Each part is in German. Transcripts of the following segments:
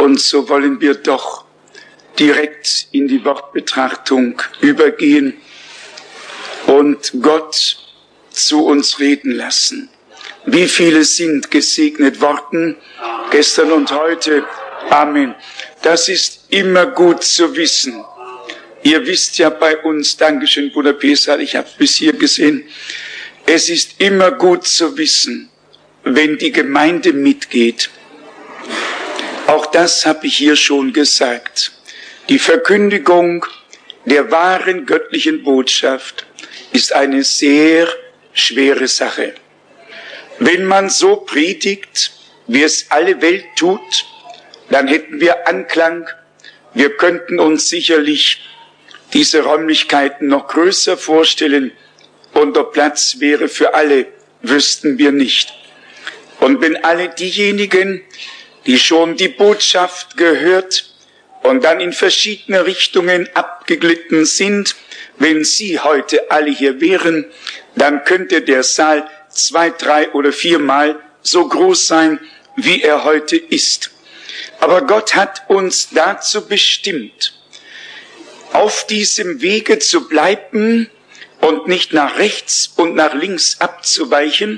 Und so wollen wir doch direkt in die Wortbetrachtung übergehen und Gott zu uns reden lassen. Wie viele sind gesegnet worden, gestern und heute? Amen. Das ist immer gut zu wissen. Ihr wisst ja bei uns, Dankeschön, Bruder Pesal, ich habe bis hier gesehen, es ist immer gut zu wissen, wenn die Gemeinde mitgeht. Auch das habe ich hier schon gesagt. Die Verkündigung der wahren göttlichen Botschaft ist eine sehr schwere Sache. Wenn man so predigt, wie es alle Welt tut, dann hätten wir Anklang. Wir könnten uns sicherlich diese Räumlichkeiten noch größer vorstellen und der Platz wäre für alle, wüssten wir nicht. Und wenn alle diejenigen, die schon die Botschaft gehört und dann in verschiedene Richtungen abgeglitten sind, wenn sie heute alle hier wären, dann könnte der Saal 2, 3 oder 4 Mal so groß sein, wie er heute ist. Aber Gott hat uns dazu bestimmt, auf diesem Wege zu bleiben und nicht nach rechts und nach links abzuweichen.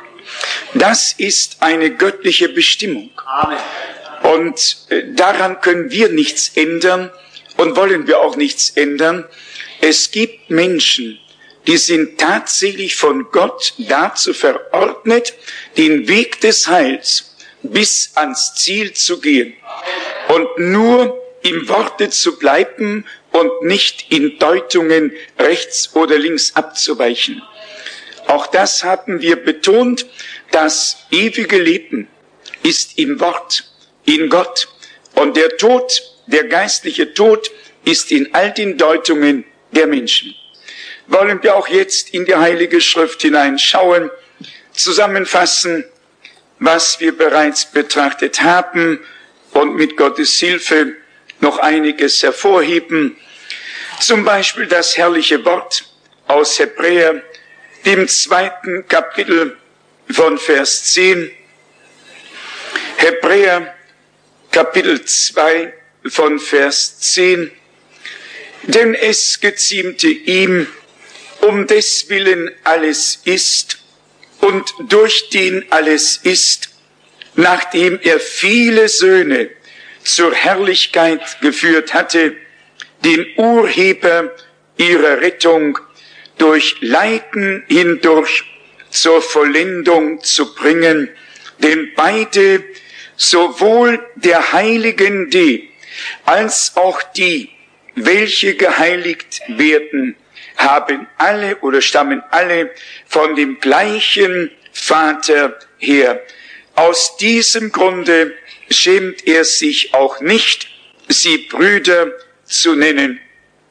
Das ist eine göttliche Bestimmung. Amen. Und daran können wir nichts ändern und wollen wir auch nichts ändern. Es gibt Menschen, die sind tatsächlich von Gott dazu verordnet, den Weg des Heils bis ans Ziel zu gehen und nur im Worte zu bleiben und nicht in Deutungen rechts oder links abzuweichen. Auch das haben wir betont. Das ewige Leben ist im Wort, in Gott. Und der Tod, der geistliche Tod, ist in all den Deutungen der Menschen. Wollen wir auch jetzt in die Heilige Schrift hineinschauen, zusammenfassen, was wir bereits betrachtet haben und mit Gottes Hilfe noch einiges hervorheben. Zum Beispiel das herrliche Wort aus Hebräer, dem 2. Kapitel von Vers 10. Hebräer, Kapitel 2 von Vers 10. Denn es geziemte ihm, um deswillen alles ist und durch den alles ist, nachdem er viele Söhne zur Herrlichkeit geführt hatte, den Urheber ihrer Rettung durch Leiden hindurch zur Vollendung zu bringen, denn beide, sowohl der Heiligen die, als auch die, welche geheiligt werden, haben alle oder stammen alle von dem gleichen Vater her. Aus diesem Grunde schämt er sich auch nicht, sie Brüder zu nennen,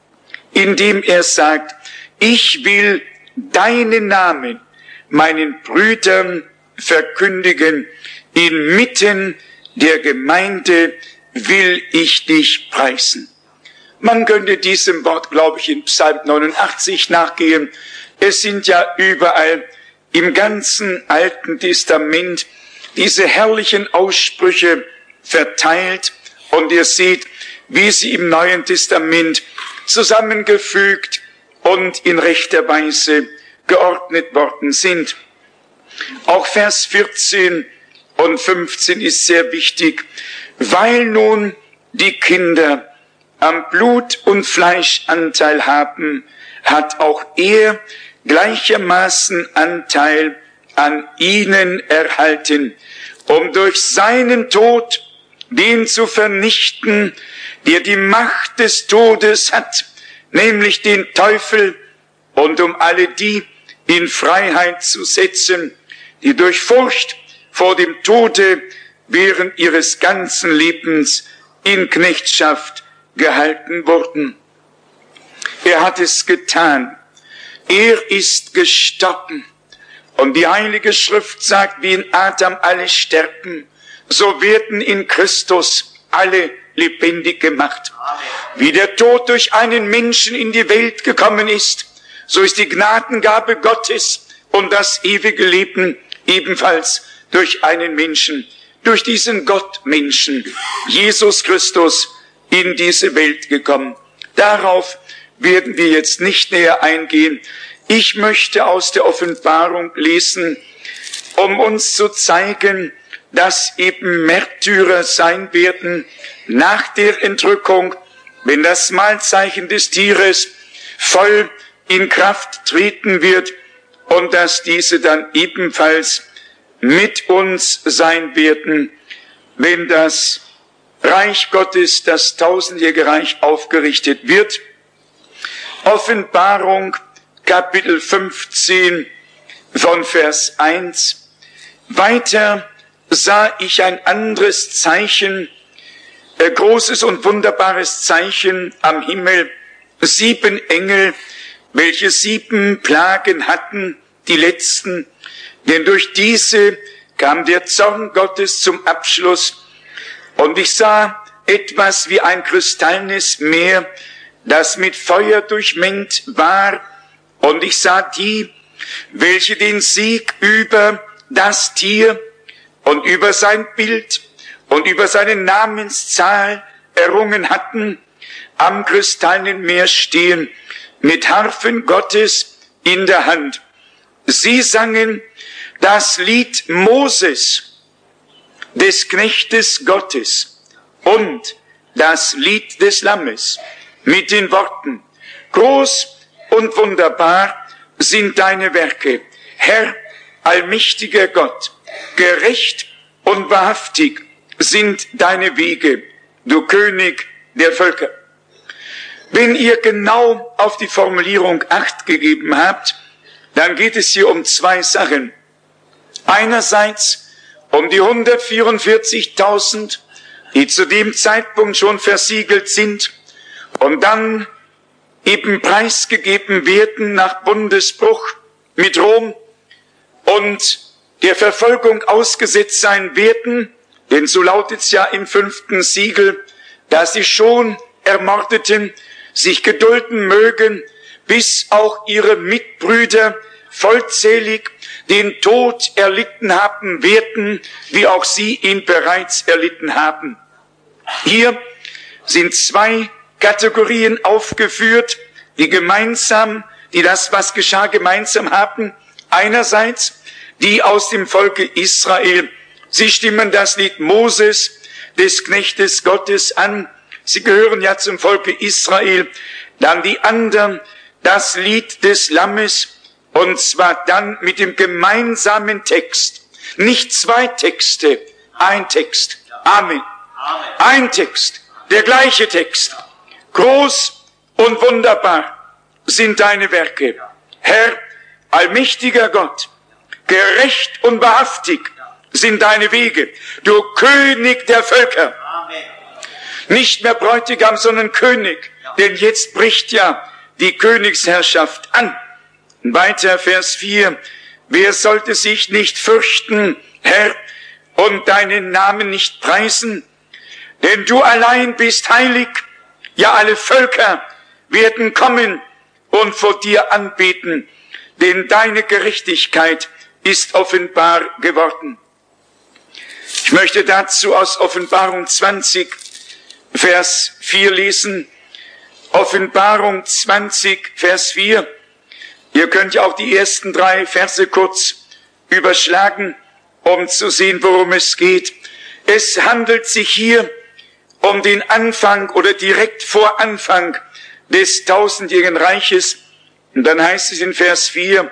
indem er sagt, ich will deinen Namen meinen Brüdern verkündigen, inmitten der Gemeinde will ich dich preisen. Man könnte diesem Wort, glaube ich, in Psalm 89 nachgehen. Es sind ja überall im ganzen Alten Testament diese herrlichen Aussprüche verteilt und ihr seht, wie sie im Neuen Testament zusammengefügt und in rechter Weise geordnet worden sind. Auch Vers 14 und 15 ist sehr wichtig, weil nun die Kinder am Blut und Fleisch Anteil haben, hat auch er gleichermaßen Anteil an ihnen erhalten, um durch seinen Tod den zu vernichten, der die Macht des Todes hat, nämlich den Teufel, und um alle die in Freiheit zu setzen, die durch Furcht vor dem Tode während ihres ganzen Lebens in Knechtschaft gehalten wurden. Er hat es getan. Er ist gestorben. Und die Heilige Schrift sagt, wie in Adam alle sterben, so werden in Christus alle lebendig gemacht. Amen. Wie der Tod durch einen Menschen in die Welt gekommen ist, so ist die Gnadengabe Gottes und das ewige Leben ebenfalls durch einen Menschen durch diesen Gottmenschen, Jesus Christus, in diese Welt gekommen. Darauf werden wir jetzt nicht näher eingehen. Ich möchte aus der Offenbarung lesen, um uns zu zeigen, dass eben Märtyrer sein werden nach der Entrückung, wenn das Mahlzeichen des Tieres voll in Kraft treten wird und dass diese dann ebenfalls mit uns sein werden, wenn das Reich Gottes, das tausendjährige Reich, aufgerichtet wird. Offenbarung, Kapitel 15, von Vers 1. Weiter sah ich ein anderes Zeichen, großes und wunderbares Zeichen am Himmel, 7 Engel, welche 7 Plagen hatten, die letzten, denn durch diese kam der Zorn Gottes zum Abschluss. Und ich sah etwas wie ein kristallnes Meer, das mit Feuer durchmengt war. Und ich sah die, welche den Sieg über das Tier und über sein Bild und über seine Namenszahl errungen hatten, am kristallenen Meer stehen, mit Harfen Gottes in der Hand. Sie sangen das Lied Moses, des Knechtes Gottes, und das Lied des Lammes mit den Worten: Groß und wunderbar sind deine Werke, Herr, allmächtiger Gott, gerecht und wahrhaftig sind deine Wege, du König der Völker. Wenn ihr genau auf die Formulierung Acht gegeben habt, dann geht es hier um 2 Sachen. Einerseits um die 144.000, die zu dem Zeitpunkt schon versiegelt sind und dann eben preisgegeben werden nach Bundesbruch mit Rom und der Verfolgung ausgesetzt sein werden, denn so lautet es ja im 5. Siegel, dass die schon Ermordeten sich gedulden mögen, bis auch ihre Mitbrüder vollzählig den Tod erlitten haben werden, wie auch sie ihn bereits erlitten haben. Hier sind 2 Kategorien aufgeführt, die das, was geschah, gemeinsam haben. Einerseits die aus dem Volke Israel. Sie stimmen das Lied Moses, des Knechtes Gottes, an. Sie gehören ja zum Volke Israel. Dann die anderen, das Lied des Lammes, und zwar dann mit dem gemeinsamen Text. Nicht 2 Texte, ein Text. Amen. Ein Text, der gleiche Text. Groß und wunderbar sind deine Werke, Herr, allmächtiger Gott, gerecht und wahrhaftig sind deine Wege, du König der Völker. Nicht mehr Bräutigam, sondern König, denn jetzt bricht ja die Königsherrschaft an. Weiter Vers 4, wer sollte sich nicht fürchten, Herr, und deinen Namen nicht preisen? Denn du allein bist heilig, ja alle Völker werden kommen und vor dir anbeten, denn deine Gerechtigkeit ist offenbar geworden. Ich möchte dazu aus Offenbarung 20, Vers 4 lesen. Offenbarung 20, Vers 4. Ihr könnt ja auch die ersten 3 Verse kurz überschlagen, um zu sehen, worum es geht. Es handelt sich hier um den Anfang oder direkt vor Anfang des tausendjährigen Reiches. Und dann heißt es in Vers 4,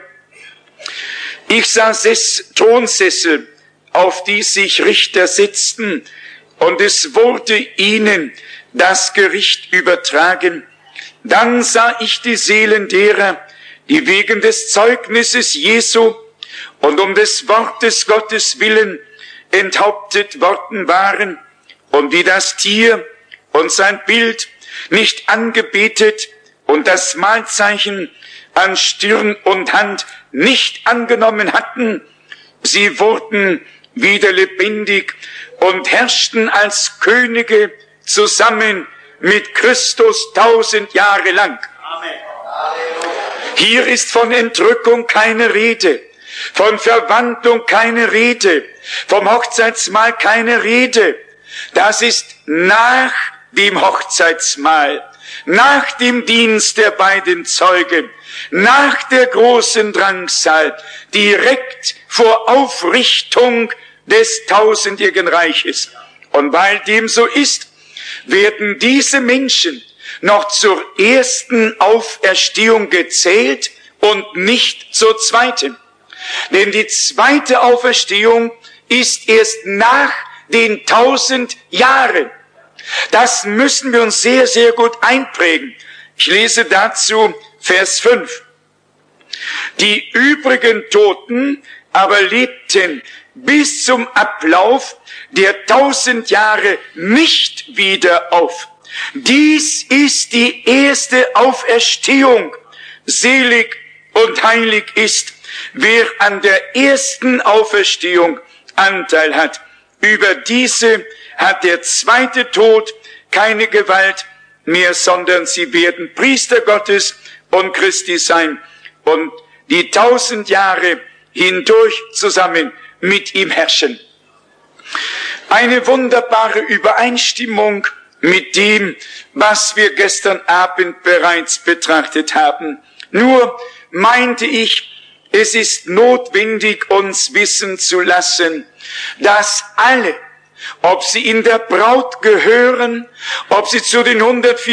ich sah 6 Thronsessel, auf die sich Richter setzten, und es wurde ihnen das Gericht übertragen. Dann sah ich die Seelen derer, die wegen des Zeugnisses Jesu und um des Wortes Gottes willen enthauptet worden waren und die das Tier und sein Bild nicht angebetet und das Mahlzeichen an Stirn und Hand nicht angenommen hatten. Sie wurden wieder lebendig und herrschten als Könige zusammen mit Christus 1000 Jahre lang. Amen. Hier ist von Entrückung keine Rede. Von Verwandlung keine Rede. Vom Hochzeitsmahl keine Rede. Das ist nach dem Hochzeitsmahl, nach dem Dienst der beiden Zeugen, nach der großen Drangsal, direkt vor Aufrichtung des tausendjährigen Reiches. Und weil dem so ist, werden diese Menschen noch zur ersten Auferstehung gezählt und nicht zur zweiten. Denn die zweite Auferstehung ist erst nach den 1000 Jahren. Das müssen wir uns sehr, sehr gut einprägen. Ich lese dazu Vers 5. Die übrigen Toten aber lebten bis zum Ablauf der 1000 Jahre nicht wieder auf. Dies ist die erste Auferstehung. Selig und heilig ist, wer an der ersten Auferstehung Anteil hat. Über diese hat der zweite Tod keine Gewalt mehr, sondern sie werden Priester Gottes und Christi sein und die 1000 Jahre hindurch zusammen mit ihm herrschen. Eine wunderbare Übereinstimmung mit dem, was wir gestern Abend bereits betrachtet haben. Nur meinte ich, es ist notwendig, uns wissen zu lassen, dass alle, ob sie in der Braut gehören, ob sie zu den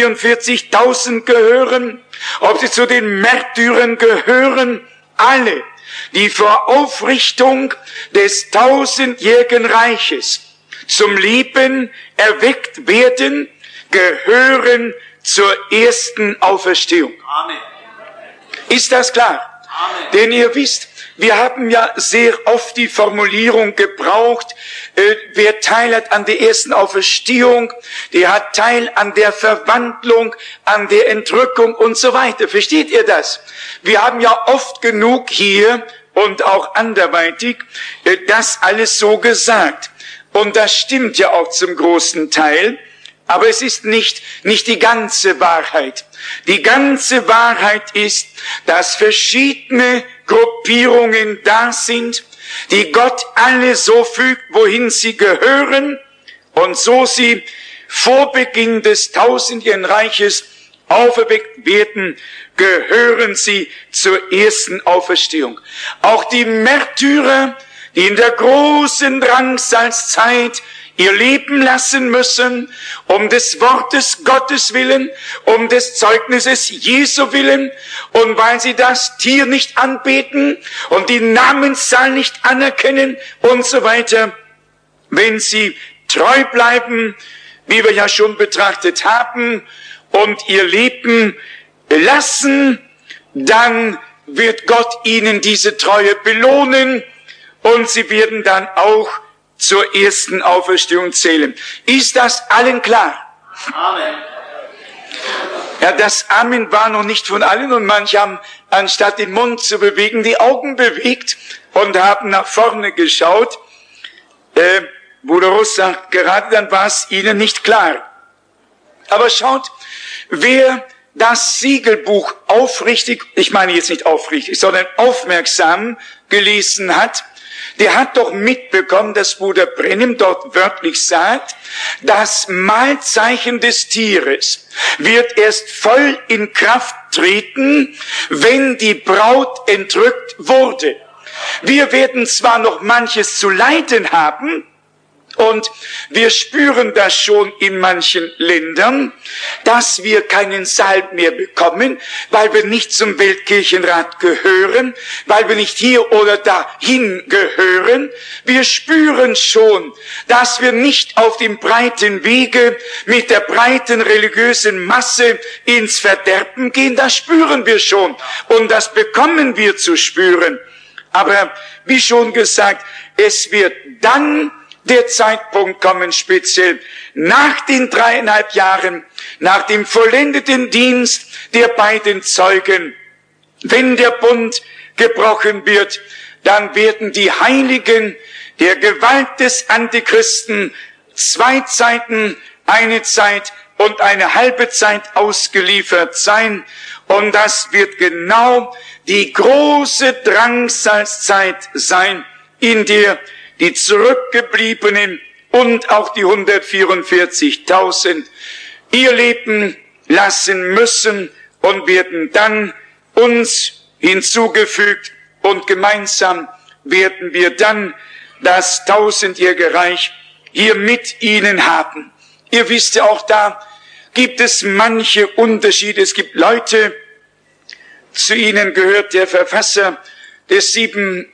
144.000 gehören, ob sie zu den Märtyrern gehören, alle, die vor Aufrichtung des tausendjährigen Reiches zum Leben erweckt werden, gehören zur ersten Auferstehung. Amen. Ist das klar? Amen. Denn ihr wisst, wir haben ja sehr oft die Formulierung gebraucht, wer Teil hat an der ersten Auferstehung, der hat Teil an der Verwandlung, an der Entrückung und so weiter. Versteht ihr das? Wir haben ja oft genug hier und auch anderweitig das alles so gesagt. Und das stimmt ja auch zum großen Teil. Aber es ist nicht die ganze Wahrheit. Die ganze Wahrheit ist, dass verschiedene Gruppierungen da sind, die Gott alle so fügt, wohin sie gehören, und so sie vor Beginn des tausendjährigen Reiches auferweckt werden, gehören sie zur ersten Auferstehung. Auch die Märtyrer, die in der großen Drangsalzzeit ihr Leben lassen müssen, um des Wortes Gottes willen, um des Zeugnisses Jesu willen, und weil sie das Tier nicht anbeten und die Namenszahl nicht anerkennen und so weiter. Wenn sie treu bleiben, wie wir ja schon betrachtet haben, und ihr Leben lassen, dann wird Gott ihnen diese Treue belohnen und sie werden dann auch zur ersten Auferstehung zählen. Ist das allen klar? Amen. Ja, das Amen war noch nicht von allen, und manche haben, anstatt den Mund zu bewegen, die Augen bewegt und haben nach vorne geschaut. Bruder Russ sagt, gerade dann war es ihnen nicht klar. Aber schaut, wer das Siegelbuch aufrichtig, ich meine jetzt nicht aufrichtig, sondern aufmerksam gelesen hat, der hat doch mitbekommen, dass Bruder Brennim dort wörtlich sagt, das Mahlzeichen des Tieres wird erst voll in Kraft treten, wenn die Braut entrückt wurde. Wir werden zwar noch manches zu leiden haben, und wir spüren das schon in manchen Ländern, dass wir keinen Saal mehr bekommen, weil wir nicht zum Weltkirchenrat gehören, weil wir nicht hier oder dahin gehören. Wir spüren schon, dass wir nicht auf dem breiten Wege mit der breiten religiösen Masse ins Verderben gehen. Das spüren wir schon und das bekommen wir zu spüren. Aber wie schon gesagt, es wird dann der Zeitpunkt kommen, speziell nach den 3,5 Jahren, nach dem vollendeten Dienst der beiden Zeugen. Wenn der Bund gebrochen wird, dann werden die Heiligen der Gewalt des Antichristen 2 Zeiten, eine Zeit und eine halbe Zeit ausgeliefert sein. Und das wird genau die große Drangsalzzeit sein, in der die Zurückgebliebenen und auch die 144.000 ihr Leben lassen müssen und werden dann uns hinzugefügt und gemeinsam werden wir dann das 1000-jährige Reich hier mit ihnen haben. Ihr wisst ja auch, da gibt es manche Unterschiede. Es gibt Leute, zu ihnen gehört der Verfasser des 7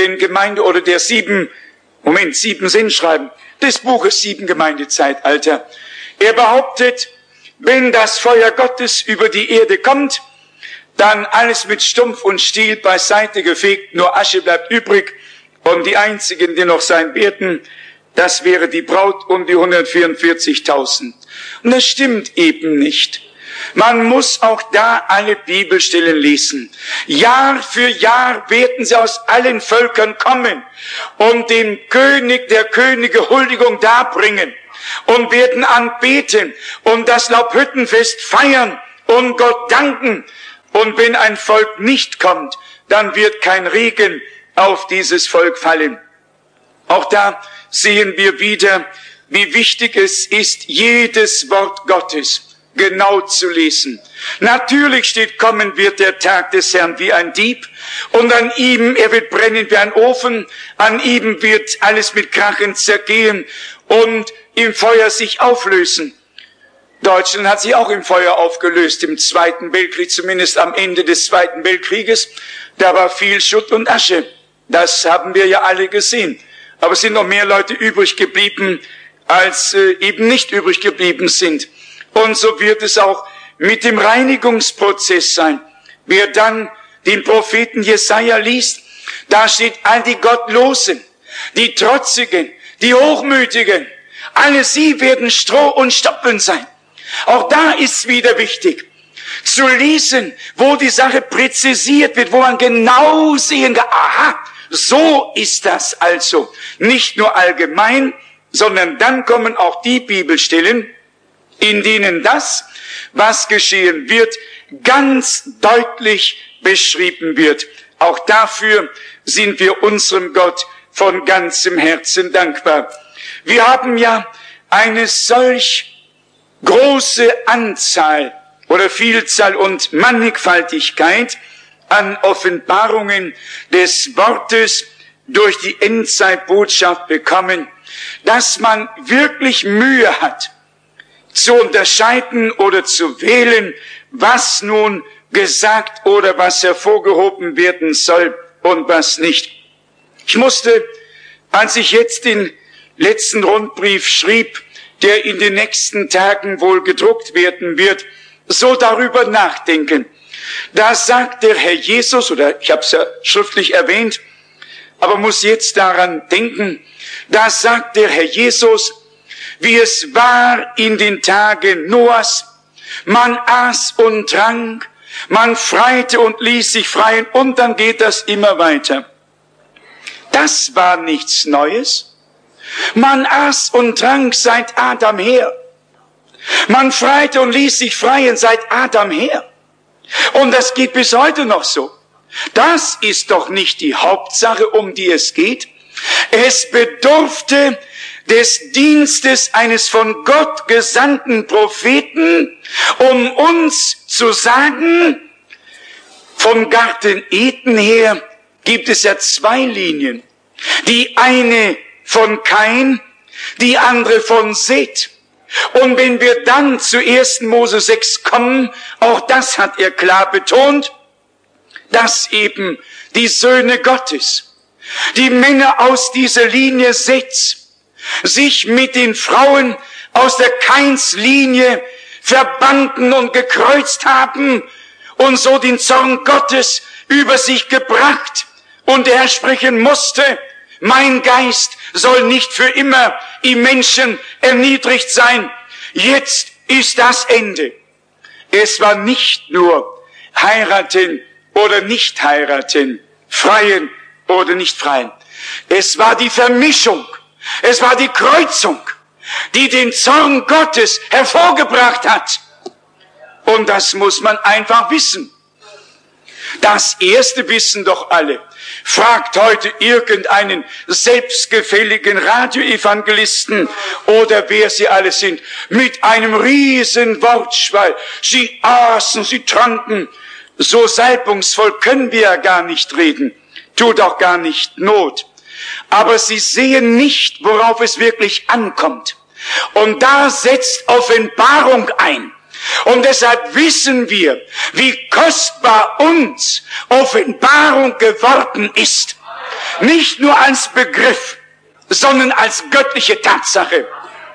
Sinnschreiben des Buches 7 Gemeindezeitalter. Er behauptet, wenn das Feuer Gottes über die Erde kommt, dann alles mit Stumpf und Stiel beiseite gefegt, nur Asche bleibt übrig und die einzigen, die noch sein werden, das wäre die Braut und die 144.000. Und das stimmt eben nicht. Man muss auch da alle Bibelstellen lesen. Jahr für Jahr werden sie aus allen Völkern kommen und dem König der Könige Huldigung darbringen und werden anbeten und das Laubhüttenfest feiern und Gott danken. Und wenn ein Volk nicht kommt, dann wird kein Regen auf dieses Volk fallen. Auch da sehen wir wieder, wie wichtig es ist, jedes Wort Gottes genau zu lesen. Natürlich steht, kommen wird der Tag des Herrn wie ein Dieb und an ihm, er wird brennen wie ein Ofen, an ihm wird alles mit Krachen zergehen und im Feuer sich auflösen. Deutschland hat sich auch im Feuer aufgelöst, im Zweiten Weltkrieg, zumindest am Ende des Zweiten Weltkrieges. Da war viel Schutt und Asche. Das haben wir ja alle gesehen. Aber es sind noch mehr Leute übrig geblieben, als eben nicht übrig geblieben sind. Und so wird es auch mit dem Reinigungsprozess sein. Wer dann den Propheten Jesaja liest, da steht, all die Gottlosen, die Trotzigen, die Hochmütigen, alle sie werden Stroh und Stoppeln sein. Auch da ist wieder wichtig zu lesen, wo die Sache präzisiert wird, wo man genau sehen kann, aha, so ist das also. Nicht nur allgemein, sondern dann kommen auch die Bibelstellen, in denen das, was geschehen wird, ganz deutlich beschrieben wird. Auch dafür sind wir unserem Gott von ganzem Herzen dankbar. Wir haben ja eine solch große Anzahl oder Vielzahl und Mannigfaltigkeit an Offenbarungen des Wortes durch die Endzeitbotschaft bekommen, dass man wirklich Mühe hat, zu unterscheiden oder zu wählen, was nun gesagt oder was hervorgehoben werden soll und was nicht. Ich musste, als ich jetzt den letzten Rundbrief schrieb, der in den nächsten Tagen wohl gedruckt werden wird, so darüber nachdenken. Da sagt der Herr Jesus, oder ich habe es ja schriftlich erwähnt, aber muss jetzt daran denken, da sagt der Herr Jesus, wie es war in den Tagen Noahs, man aß und trank, man freite und ließ sich freien und dann geht das immer weiter. Das war nichts Neues. Man aß und trank seit Adam her. Man freite und ließ sich freien seit Adam her. Und das geht bis heute noch so. Das ist doch nicht die Hauptsache, um die es geht. Es bedurfte des Dienstes eines von Gott gesandten Propheten, um uns zu sagen, vom Garten Eden her gibt es ja 2 Linien. Die eine von Kain, die andere von Seth. Und wenn wir dann zu 1. Mose 6 kommen, auch das hat er klar betont, dass eben die Söhne Gottes, die Männer aus dieser Linie Seths, sich mit den Frauen aus der Kainslinie verbanden und gekreuzt haben und so den Zorn Gottes über sich gebracht. Und er sprechen musste, mein Geist soll nicht für immer im Menschen erniedrigt sein. Jetzt ist das Ende. Es war nicht nur heiraten oder nicht heiraten, freien oder nicht freien. Es war die Vermischung. Es war die Kreuzung, die den Zorn Gottes hervorgebracht hat. Und das muss man einfach wissen. Das Erste wissen doch alle. Fragt heute irgendeinen selbstgefälligen Radioevangelisten oder wer sie alle sind, mit einem riesen Wortschwall. Sie aßen, sie tranken. So salbungsvoll können wir ja gar nicht reden. Tut auch gar nicht Not. Aber sie sehen nicht, worauf es wirklich ankommt. Und da setzt Offenbarung ein. Und deshalb wissen wir, wie kostbar uns Offenbarung geworden ist. Nicht nur als Begriff, sondern als göttliche Tatsache.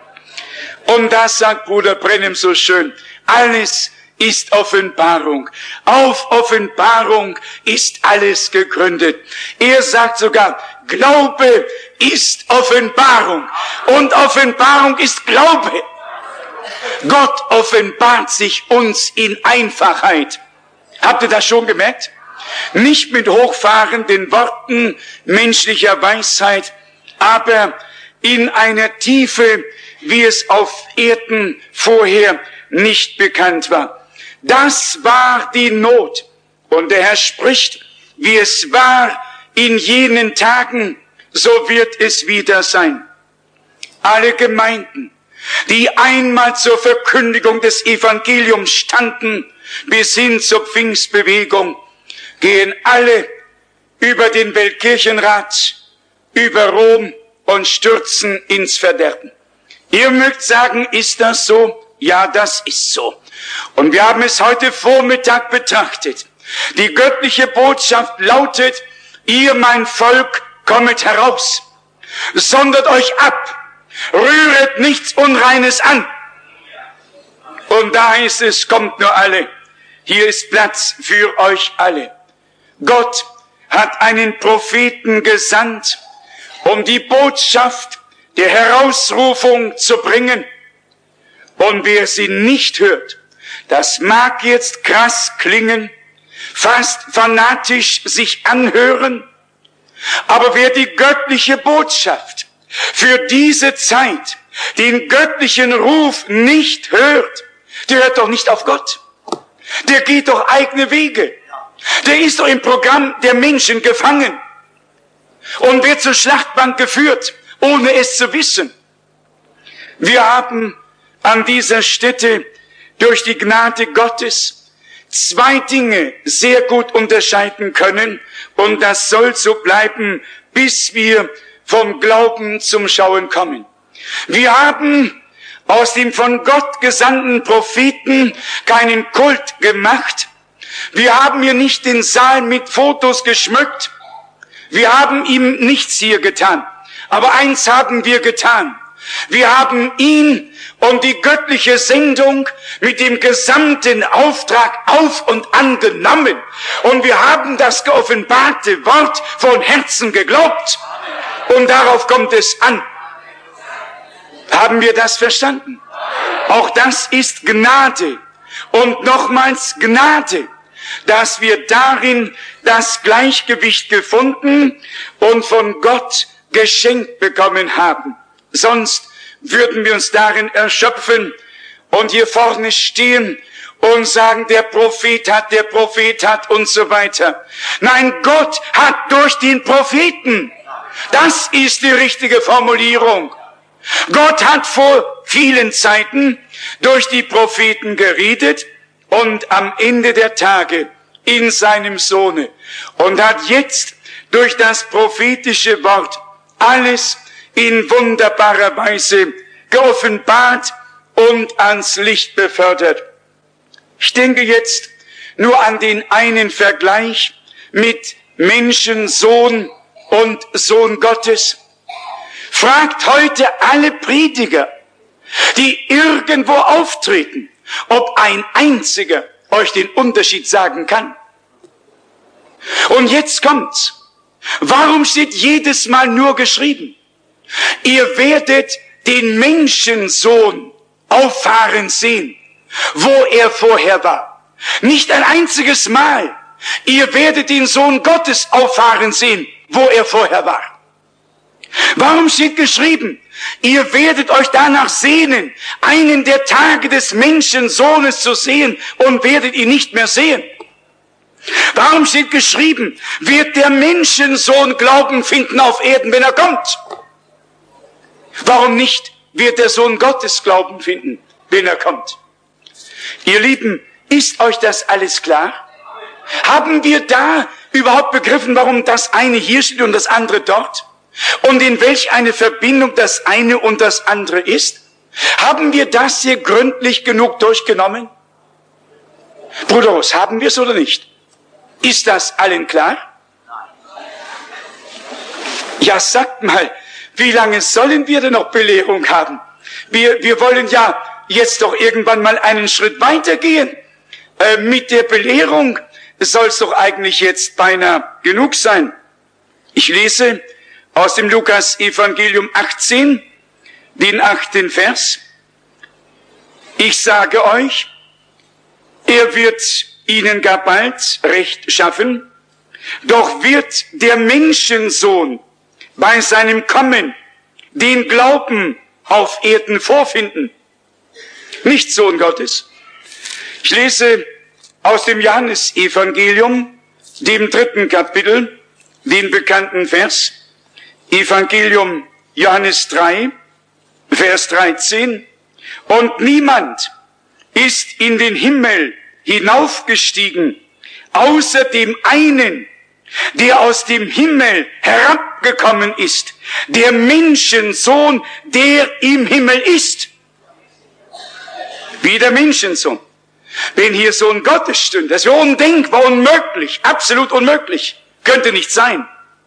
Und das sagt Bruder Branham so schön. Alles ist Offenbarung. Auf Offenbarung ist alles gegründet. Er sagt sogar, Glaube ist Offenbarung. Und Offenbarung ist Glaube. Gott offenbart sich uns in Einfachheit. Habt ihr das schon gemerkt? Nicht mit hochfahrenden Worten menschlicher Weisheit, aber in einer Tiefe, wie es auf Erden vorher nicht bekannt war. Das war die Not. Und der Herr spricht, wie es war in jenen Tagen, so wird es wieder sein. Alle Gemeinden, die einmal zur Verkündigung des Evangeliums standen, bis hin zur Pfingstbewegung, gehen alle über den Weltkirchenrat, über Rom und stürzen ins Verderben. Ihr mögt sagen, ist das so? Ja, das ist so. Und wir haben es heute Vormittag betrachtet. Die göttliche Botschaft lautet, ihr, mein Volk, kommet heraus, sondert euch ab, rühret nichts Unreines an. Und da heißt es, kommt nur alle. Hier ist Platz für euch alle. Gott hat einen Propheten gesandt, um die Botschaft der Herausrufung zu bringen. Und wer sie nicht hört, das mag jetzt krass klingen, fast fanatisch sich anhören, aber wer die göttliche Botschaft für diese Zeit, den göttlichen Ruf nicht hört, der hört doch nicht auf Gott. Der geht doch eigene Wege. Der ist doch im Programm der Menschen gefangen und wird zur Schlachtbank geführt, ohne es zu wissen. Wir haben an dieser Stätte durch die Gnade Gottes zwei Dinge sehr gut unterscheiden können, und das soll so bleiben, bis wir vom Glauben zum Schauen kommen. Wir haben aus dem von Gott gesandten Propheten keinen Kult gemacht. Wir haben hier nicht den Saal mit Fotos geschmückt. Wir haben ihm nichts hier getan. Aber eins haben wir getan. Wir haben ihn und die göttliche Sendung mit dem gesamten Auftrag auf und angenommen. Und wir haben das geoffenbarte Wort von Herzen geglaubt. Und darauf kommt es an. Haben wir das verstanden? Auch das ist Gnade. Und nochmals Gnade, dass wir darin das Gleichgewicht gefunden und von Gott geschenkt bekommen haben. Sonst würden wir uns darin erschöpfen und hier vorne stehen und sagen, der Prophet hat und so weiter. Nein, Gott hat durch den Propheten, das ist die richtige Formulierung. Gott hat vor vielen Zeiten durch die Propheten geredet und am Ende der Tage in seinem Sohne und hat jetzt durch das prophetische Wort alles in wunderbarer Weise geoffenbart und ans Licht befördert. Ich denke jetzt nur an den einen Vergleich mit Menschensohn und Sohn Gottes. Fragt heute alle Prediger, die irgendwo auftreten, ob ein einziger euch den Unterschied sagen kann. Und jetzt kommt's. Warum steht jedes Mal nur geschrieben? Ihr werdet den Menschensohn auffahren sehen, wo er vorher war. Nicht ein einziges Mal. Ihr werdet den Sohn Gottes auffahren sehen, wo er vorher war. Warum steht geschrieben, ihr werdet euch danach sehnen, einen der Tage des Menschensohnes zu sehen und werdet ihn nicht mehr sehen. Warum steht geschrieben, wird der Menschensohn Glauben finden auf Erden, wenn er kommt? Warum nicht wird der Sohn Gottes Glauben finden, wenn er kommt? Ihr Lieben, ist euch das alles klar? Haben wir da überhaupt begriffen, warum das eine hier steht und das andere dort? Und in welch eine Verbindung das eine und das andere ist? Haben wir das hier gründlich genug durchgenommen? Bruder Ross, haben wir es oder nicht? Ist das allen klar? Ja, sagt mal, wie lange sollen wir denn noch Belehrung haben? Wir wollen ja jetzt doch irgendwann mal einen Schritt weitergehen. Mit der Belehrung soll es doch eigentlich jetzt beinahe genug sein. Ich lese aus dem Lukas-Evangelium 18, den 8. Vers. Ich sage euch, er wird ihnen gar bald Recht schaffen, doch wird der Menschensohn bei seinem Kommen den Glauben auf Erden vorfinden. Nicht Sohn Gottes. Ich lese aus dem Johannes-Evangelium, dem 3. Kapitel, den bekannten Vers, Evangelium Johannes 3, Vers 13. Und niemand ist in den Himmel hinaufgestiegen, außer dem einen, der aus dem Himmel herabgekommen ist, der Menschensohn, der im Himmel ist. Wie der Menschensohn. Wenn hier Sohn Gottes stünde, das wäre undenkbar, unmöglich, absolut unmöglich, könnte nicht sein.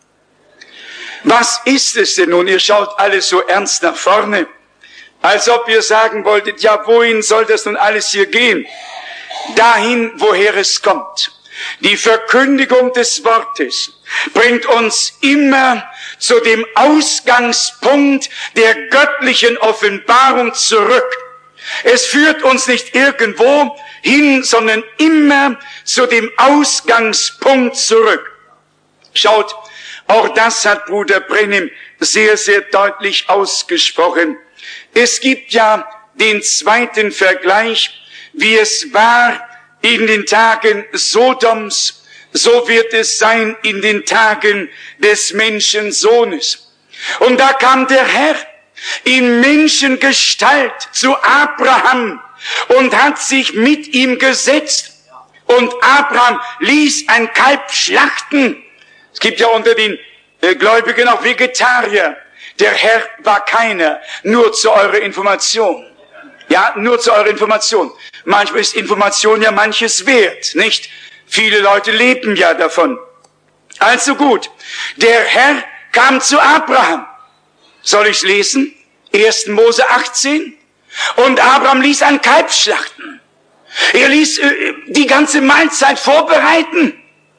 Was ist es denn nun? Ihr schaut alles so ernst nach vorne, als ob ihr sagen wolltet, ja, wohin soll das nun alles hier gehen? Dahin, woher es kommt. Die Verkündigung des Wortes bringt uns immer zu dem Ausgangspunkt der göttlichen Offenbarung zurück. Es führt uns nicht irgendwo hin, sondern immer zu dem Ausgangspunkt zurück. Schaut, auch das hat Bruder Brennim sehr, sehr deutlich ausgesprochen. Es gibt ja den zweiten Vergleich, wie es war in den Tagen Sodoms, so wird es sein in den Tagen des Menschensohnes. Und da kam der Herr in Menschengestalt zu Abraham und hat sich mit ihm gesetzt. Und Abraham ließ ein Kalb schlachten. Es gibt ja unter den Gläubigen auch Vegetarier. Der Herr war keiner, nur zu eurer Information. Ja, nur zu eurer Information. Manchmal ist Information ja manches wert, nicht? Viele Leute leben ja davon. Also gut, der Herr kam zu Abraham. Soll ich's lesen? 1. Mose 18. Und Abraham ließ ein Kalb schlachten. Er ließ die ganze Mahlzeit vorbereiten.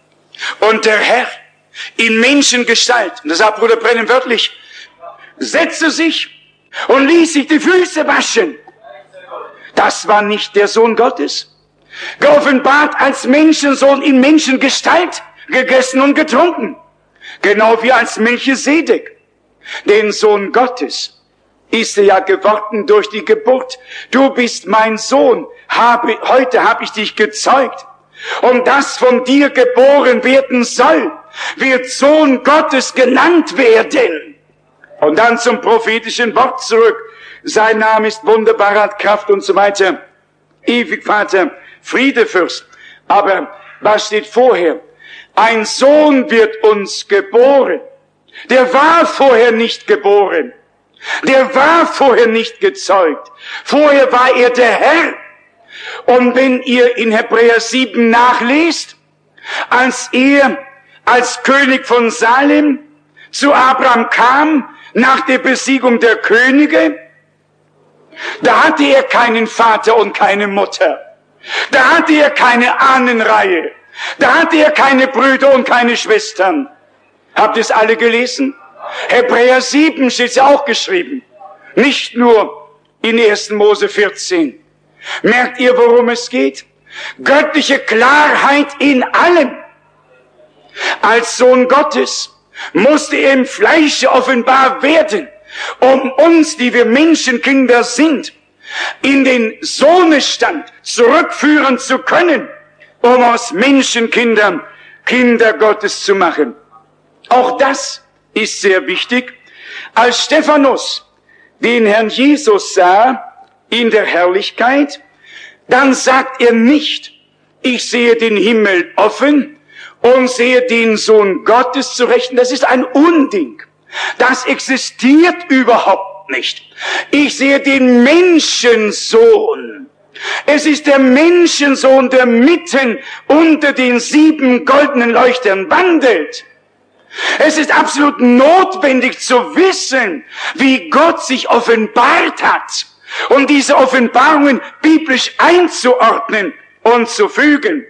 Und der Herr in Menschengestalt, und das sagt Bruder Brennim wörtlich, setzte sich und ließ sich die Füße waschen. Das war nicht der Sohn Gottes, geoffenbart als Menschensohn in Menschengestalt, gegessen und getrunken, genau wie als Melchisedek. Den Sohn Gottes ist er ja geworden durch die Geburt. Du bist mein Sohn, heute habe ich dich gezeugt. Und das von dir geboren werden soll, wird Sohn Gottes genannt werden. Und dann zum prophetischen Wort zurück. Sein Name ist wunderbar, hat Kraft und so weiter. Ewig Vater, Friedefürst. Aber was steht vorher? Ein Sohn wird uns geboren. Der war vorher nicht geboren. Der war vorher nicht gezeugt. Vorher war er der Herr. Und wenn ihr in Hebräer 7 nachlest, als er als König von Salem zu Abraham kam, nach der Besiegung der Könige, da hatte er keinen Vater und keine Mutter. Da hatte er keine Ahnenreihe. Da hatte er keine Brüder und keine Schwestern. Habt ihr es alle gelesen? Hebräer 7 steht es ja auch geschrieben. Nicht nur in 1. Mose 14. Merkt ihr, worum es geht? Göttliche Klarheit in allem. Als Sohn Gottes musste er im Fleische offenbar werden. um uns, die wir Menschenkinder sind, in den Sohnestand zurückführen zu können, um aus Menschenkindern Kinder Gottes zu machen. Auch das ist sehr wichtig. Als Stephanus den Herrn Jesus sah in der Herrlichkeit, dann sagt er nicht, ich sehe den Himmel offen und sehe den Sohn Gottes zu Rechten. Das ist ein Unding. Das existiert überhaupt nicht. Ich sehe den Menschensohn. Es ist der Menschensohn, der mitten unter den 7 goldenen Leuchtern wandelt. Es ist absolut notwendig zu wissen, wie Gott sich offenbart hat und diese Offenbarungen biblisch einzuordnen und zu fügen.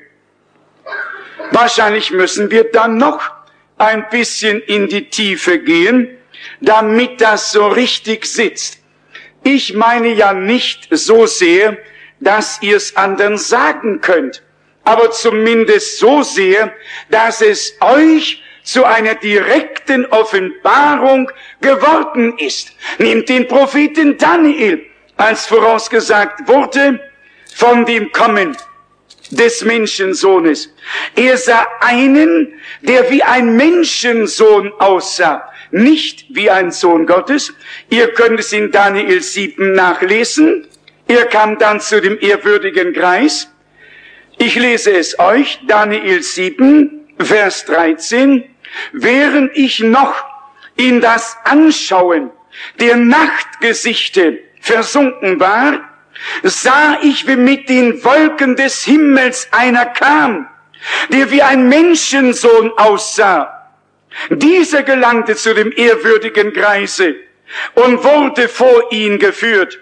Wahrscheinlich müssen wir dann noch ein bisschen in die Tiefe gehen, damit das so richtig sitzt. Ich meine ja nicht so sehr, dass ihr es anderen sagen könnt, aber zumindest so sehr, dass es euch zu einer direkten Offenbarung geworden ist. Nehmt den Propheten Daniel, als vorausgesagt wurde von dem Kommen des Menschensohnes. Er sah einen, der wie ein Menschensohn aussah, nicht wie ein Sohn Gottes. Ihr könnt es in Daniel 7 nachlesen. Er kam dann zu dem ehrwürdigen Greis. Ich lese es euch, Daniel 7, Vers 13. Während ich noch in das Anschauen der Nachtgesichte versunken war, sah ich, wie mit den Wolken des Himmels einer kam, der wie ein Menschensohn aussah. Dieser gelangte zu dem ehrwürdigen Greise und wurde vor ihn geführt.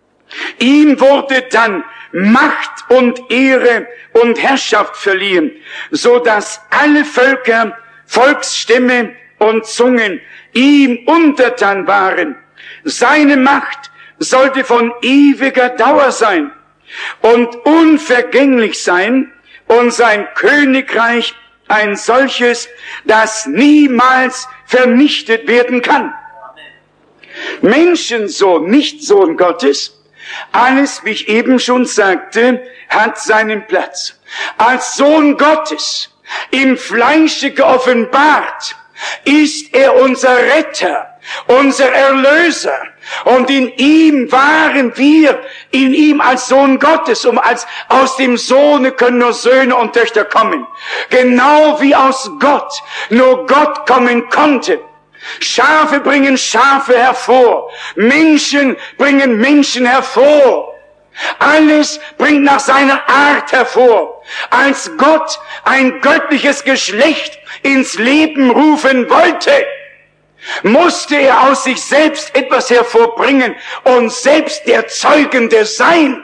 Ihm wurde dann Macht und Ehre und Herrschaft verliehen, so dass alle Völker, Volksstämme und Zungen ihm untertan waren. Seine Macht sollte von ewiger Dauer sein und unvergänglich sein und sein Königreich ein solches, das niemals vernichtet werden kann. Menschensohn, nicht Sohn Gottes. Alles, wie ich eben schon sagte, hat seinen Platz. Als Sohn Gottes, im Fleische geoffenbart, ist er unser Retter, unser Erlöser. Und in ihm waren wir, in ihm als Sohn Gottes, aus dem Sohne können nur Söhne und Töchter kommen. Genau wie aus Gott nur Gott kommen konnte. Schafe bringen Schafe hervor. Menschen bringen Menschen hervor. Alles bringt nach seiner Art hervor. Als Gott ein göttliches Geschlecht ins Leben rufen wollte, musste er aus sich selbst etwas hervorbringen und selbst der Zeugende sein.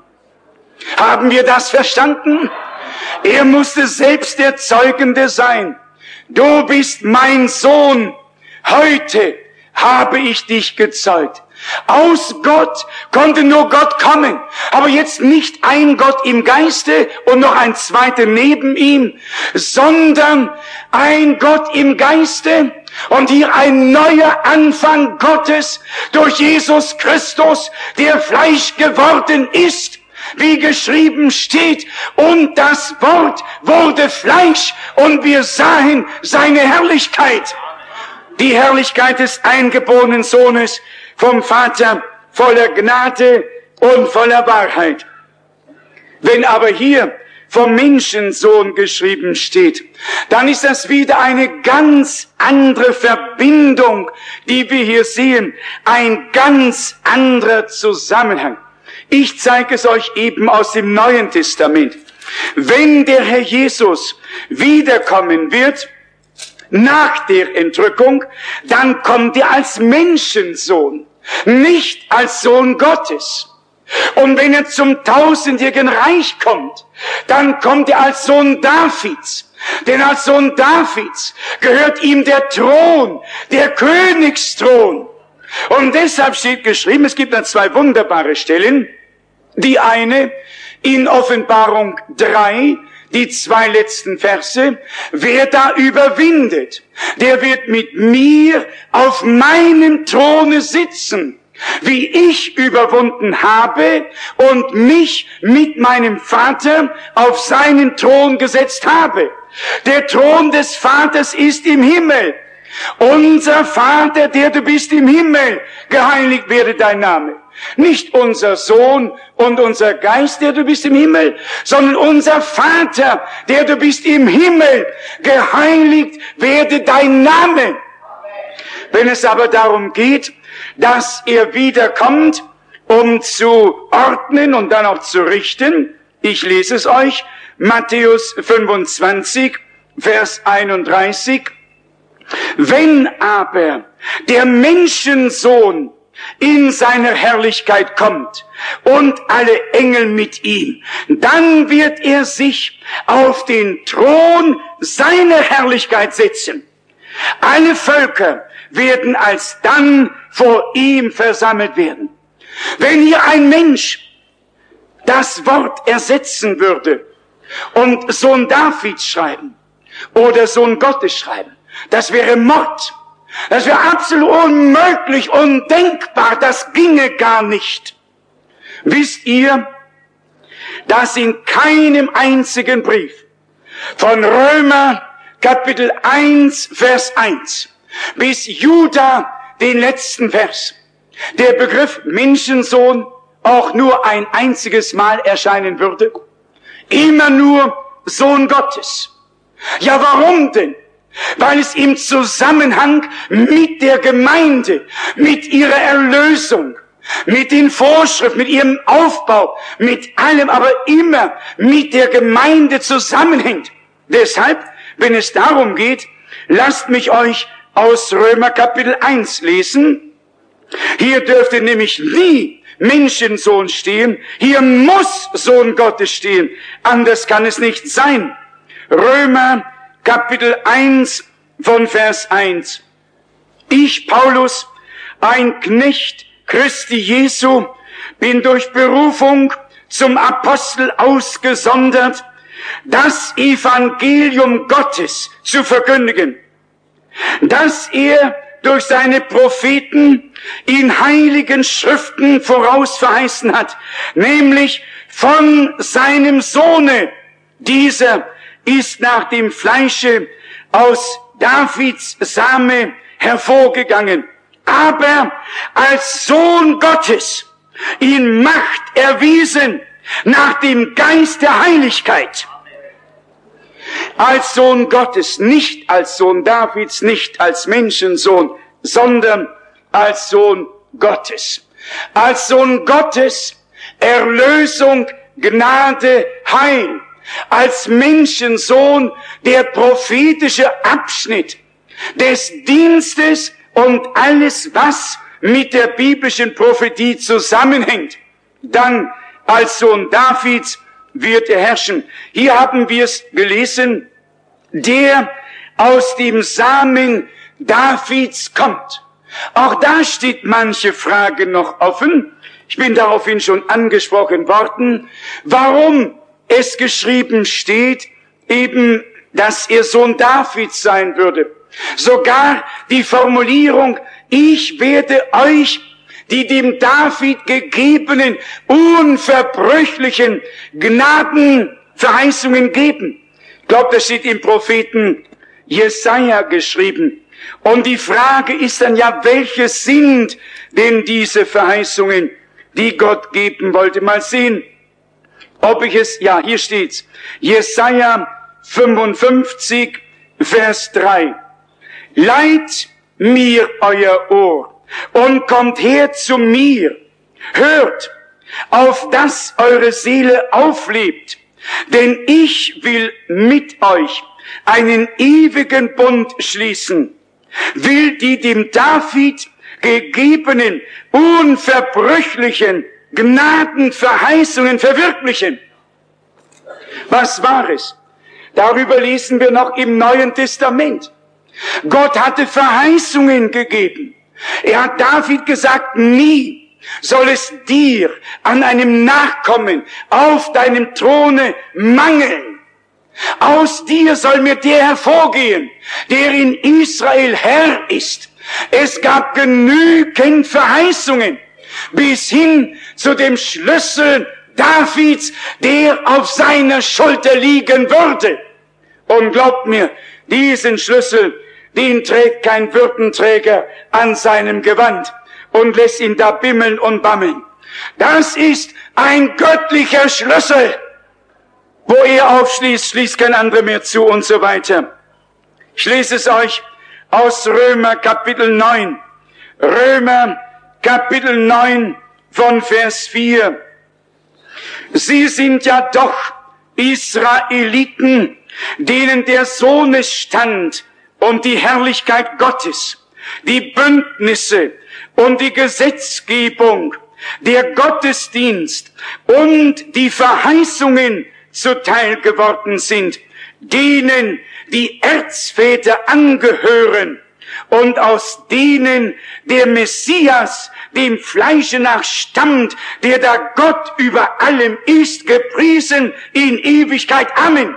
Haben wir das verstanden? Er musste selbst der Zeugende sein. Du bist mein Sohn. Heute habe ich dich gezeugt. Aus Gott konnte nur Gott kommen, aber jetzt nicht ein Gott im Geiste und noch ein zweiter neben ihm, sondern ein Gott im Geiste und hier ein neuer Anfang Gottes durch Jesus Christus, der Fleisch geworden ist, wie geschrieben steht, und das Wort wurde Fleisch und wir sahen seine Herrlichkeit. Die Herrlichkeit des eingeborenen Sohnes vom Vater, voller Gnade und voller Wahrheit. Wenn aber hier vom Menschensohn geschrieben steht, dann ist das wieder eine ganz andere Verbindung, die wir hier sehen, ein ganz anderer Zusammenhang. Ich zeige es euch eben aus dem Neuen Testament. Wenn der Herr Jesus wiederkommen wird, nach der Entrückung, dann kommt er als Menschensohn, nicht als Sohn Gottes. Und wenn er zum tausendjährigen Reich kommt, dann kommt er als Sohn Davids. Denn als Sohn Davids gehört ihm der Thron, der Königsthron. Und deshalb steht geschrieben, es gibt da 2 wunderbare Stellen. Die eine in Offenbarung 3, die 2 letzten Verse, wer da überwindet, der wird mit mir auf meinem Throne sitzen, wie ich überwunden habe und mich mit meinem Vater auf seinen Thron gesetzt habe. Der Thron des Vaters ist im Himmel. Unser Vater, der du bist im Himmel, geheiligt werde dein Name. Nicht unser Sohn und unser Geist, der du bist im Himmel, sondern unser Vater, der du bist im Himmel, geheiligt werde dein Name. Wenn es aber darum geht, dass er wiederkommt, um zu ordnen und dann auch zu richten, ich lese es euch, Matthäus 25, Vers 31, wenn aber der Menschensohn in seiner Herrlichkeit kommt und alle Engel mit ihm, dann wird er sich auf den Thron seiner Herrlichkeit setzen. Alle Völker werden alsdann vor ihm versammelt werden. Wenn hier ein Mensch das Wort ersetzen würde und Sohn Davids schreiben oder Sohn Gottes schreiben, das wäre Mord. Das wäre absolut unmöglich, undenkbar, das ginge gar nicht. Wisst ihr, dass in keinem einzigen Brief von Römer Kapitel 1, Vers 1 bis Juda den letzten Vers der Begriff Menschensohn auch nur ein einziges Mal erscheinen würde? Immer nur Sohn Gottes. Ja, warum denn? Weil es im Zusammenhang mit der Gemeinde, mit ihrer Erlösung, mit den Vorschriften, mit ihrem Aufbau, mit allem, aber immer mit der Gemeinde zusammenhängt. Deshalb, wenn es darum geht, lasst mich euch aus Römer Kapitel 1 lesen. Hier dürfte nämlich nie Menschensohn stehen, hier muss Sohn Gottes stehen, anders kann es nicht sein. Römer Kapitel 1 von Vers 1. Ich, Paulus, ein Knecht Christi Jesu, bin durch Berufung zum Apostel ausgesondert, das Evangelium Gottes zu verkündigen, das er durch seine Propheten in heiligen Schriften vorausverheißen hat, nämlich von seinem Sohne. Dieser ist nach dem Fleische aus Davids Same hervorgegangen, aber als Sohn Gottes in Macht erwiesen nach dem Geist der Heiligkeit. Als Sohn Gottes, nicht als Sohn Davids, nicht als Menschensohn, sondern als Sohn Gottes. Als Sohn Gottes Erlösung, Gnade, Heil. Als Menschensohn der prophetische Abschnitt des Dienstes und alles, was mit der biblischen Prophetie zusammenhängt. Dann als Sohn Davids wird er herrschen. Hier haben wir es gelesen, der aus dem Samen Davids kommt. Auch da steht manche Frage noch offen. Ich bin daraufhin schon angesprochen worden, warum es geschrieben steht, eben, dass er Sohn Davids sein würde. Sogar die Formulierung, ich werde euch die dem David gegebenen, unverbrüchlichen Gnadenverheißungen geben. Ich glaube, das steht im Propheten Jesaja geschrieben. Und die Frage ist dann ja, welche sind denn diese Verheißungen, die Gott geben wollte? Mal sehen, ob ich es, ja, hier steht's. Jesaja 55, Vers 3. Leiht mir euer Ohr und kommt her zu mir. Hört, auf dass eure Seele auflebt, denn ich will mit euch einen ewigen Bund schließen, will die dem David gegebenen, unverbrüchlichen Gnadenverheißungen verwirklichen. Was war es? Darüber lesen wir noch im Neuen Testament. Gott hatte Verheißungen gegeben. Er hat David gesagt, nie soll es dir an einem Nachkommen auf deinem Throne mangeln. Aus dir soll mir der hervorgehen, der in Israel Herr ist. Es gab genügend Verheißungen bis hin zu dem Schlüssel Davids, der auf seiner Schulter liegen würde. Und glaubt mir, diesen Schlüssel, den trägt kein Würdenträger an seinem Gewand und lässt ihn da bimmeln und bammeln. Das ist ein göttlicher Schlüssel. Wo er aufschließt, schließt kein anderer mehr zu und so weiter. Ich lese es euch aus Römer Kapitel 9. Römer Kapitel 9 von Vers 4. Sie sind ja doch Israeliten, denen der Sohnesstand und die Herrlichkeit Gottes, die Bündnisse und die Gesetzgebung, der Gottesdienst und die Verheißungen zuteil geworden sind, denen die Erzväter angehören und aus denen der Messias dem Fleische nach stammt, der da Gott über allem ist, gepriesen in Ewigkeit. Amen.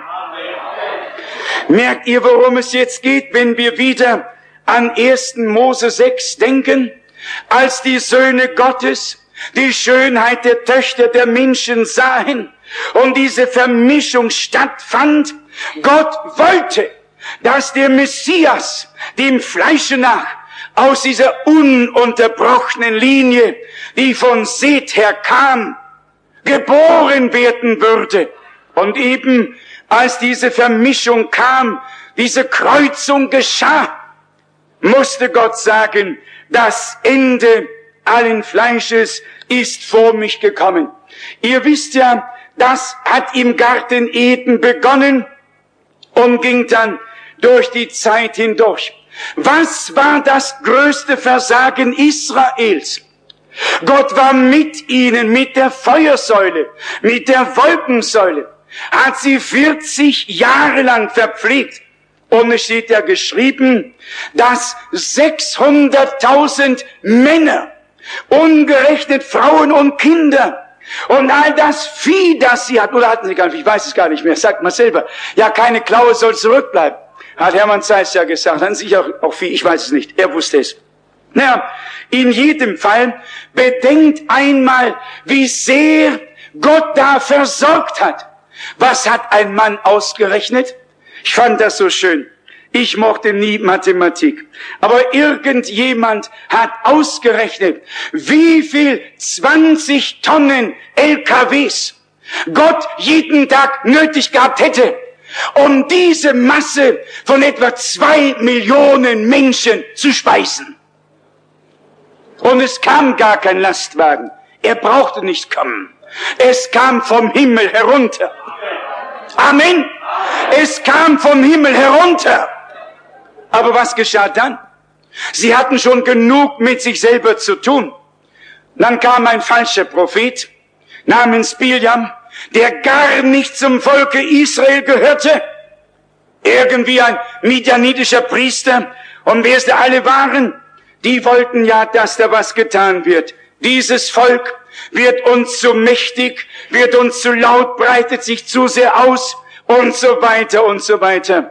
Merkt ihr, worum es jetzt geht, wenn wir wieder an 1. Mose 6 denken? Als die Söhne Gottes die Schönheit der Töchter der Menschen sahen und diese Vermischung stattfand, Gott wollte, dass der Messias dem Fleische nach aus dieser ununterbrochenen Linie, die von Seth her kam, geboren werden würde. Und eben als diese Vermischung kam, diese Kreuzung geschah, musste Gott sagen, das Ende allen Fleisches ist vor mich gekommen. Ihr wisst ja, das hat im Garten Eden begonnen und ging dann durch die Zeit hindurch. Was war das größte Versagen Israels? Gott war mit ihnen, mit der Feuersäule, mit der Wolkensäule, hat sie 40 Jahre lang verpflegt. Und es steht ja geschrieben, dass 600.000 Männer, ungerechnet Frauen und Kinder und all das Vieh, das sie hatten, oder hatten sie gar nicht, ich weiß es gar nicht mehr, sagt mal selber, ja, keine Klaue soll zurückbleiben. Hat Hermann Zeiss ja gesagt, hatten sich auch Vieh, ich weiß es nicht, er wusste es. Naja, in jedem Fall bedenkt einmal, wie sehr Gott da versorgt hat. Was hat ein Mann ausgerechnet? Ich fand das so schön. Ich mochte nie Mathematik. Aber irgendjemand hat ausgerechnet, wie viel 20 Tonnen LKWs Gott jeden Tag nötig gehabt hätte, um diese Masse von etwa 2 Millionen Menschen zu speisen. Und es kam gar kein Lastwagen. Er brauchte nicht kommen. Es kam vom Himmel herunter. Amen. Es kam vom Himmel herunter. Aber was geschah dann? Sie hatten schon genug mit sich selber zu tun. Dann kam ein falscher Prophet namens Biljam, der gar nicht zum Volke Israel gehörte. Irgendwie ein midianitischer Priester. Und wer es da alle waren, die wollten ja, dass da was getan wird. Dieses Volk wird uns zu mächtig, wird uns zu laut, breitet sich zu sehr aus und so weiter und so weiter.